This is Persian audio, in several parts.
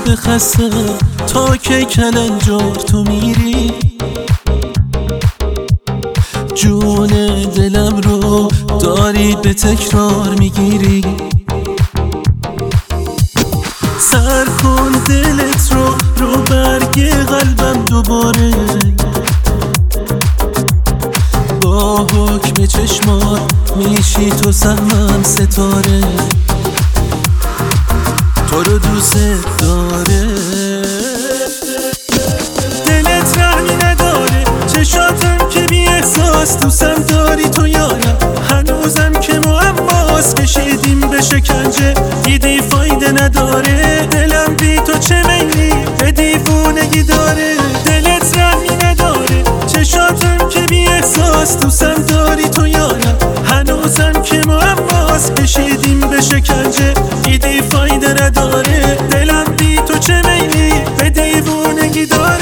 وقت خسته تا که کلنجار تو میری، جون دلم رو داری به تکرار میگیری. سر کن دلت رو برگ قلبم دوباره، با حکم چشمات میشی تو سهمم ستاره، تو رو دوست داره. دلت رحمی نداره، چشاتم که بی احساس، دوستم داری تو یا نه؟ هنوزم که معماست، کشیدیم به شکنجه دیدی فایده نداره. دلم بی تو چه میلی به دیوونگی داره. دلت رحمی نداره، چشاتم که بی احساس، دوستم داری تو یا نه؟ هنوزم که معماست، کشیدیم به شکنجه دیدی فایده نداره. دلم بی تو چه میلی به دیوونگی داره.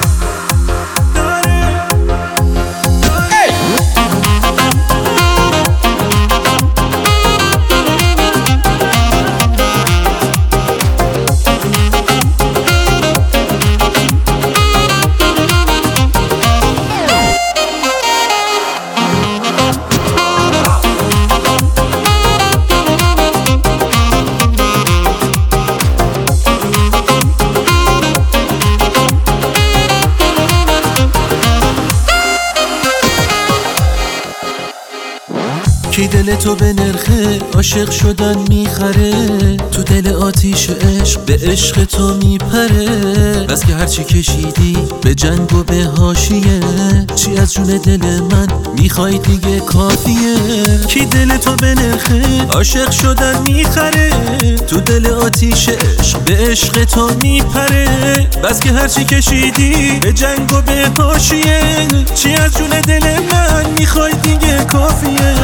کی دل تو به نرخه عاشق شدن میخره، تو دل آتیش عشق به عشق تو میپره. بس که هرچی کشیدی به جنگ و به حاشیه، چی از جون دل من میخوای دیگه کافیه. کی دل تو به نرخه عاشق شدن میخره، تو دل آتیش عشق به عشق تو میپره. بس که هرچی کشیدی به جنگ و به حاشیه، چی از جون دل من میخوای دیگه کافیه.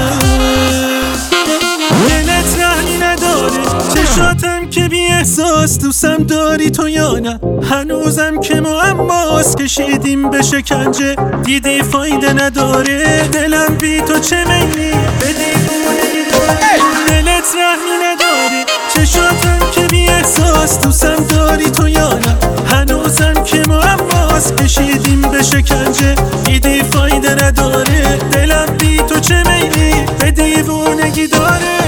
دلت رحمی نداره، چشاتم که بی احساس، دوستم داری تو یا نه؟ هنوزم که معماست، کشیدیم به شکنجه دیدی فایده نداره. دلم بی تو چه میلی به دیوونگی داره. دلت رحمی نداره، چشاتم که بی احساس، دوستم داری تو یا نه؟ هنوزم که معماست، کشیدیم به شکنجه دیدی فایده نداره. دلم بی تو چه میلی به دیوونگی داره.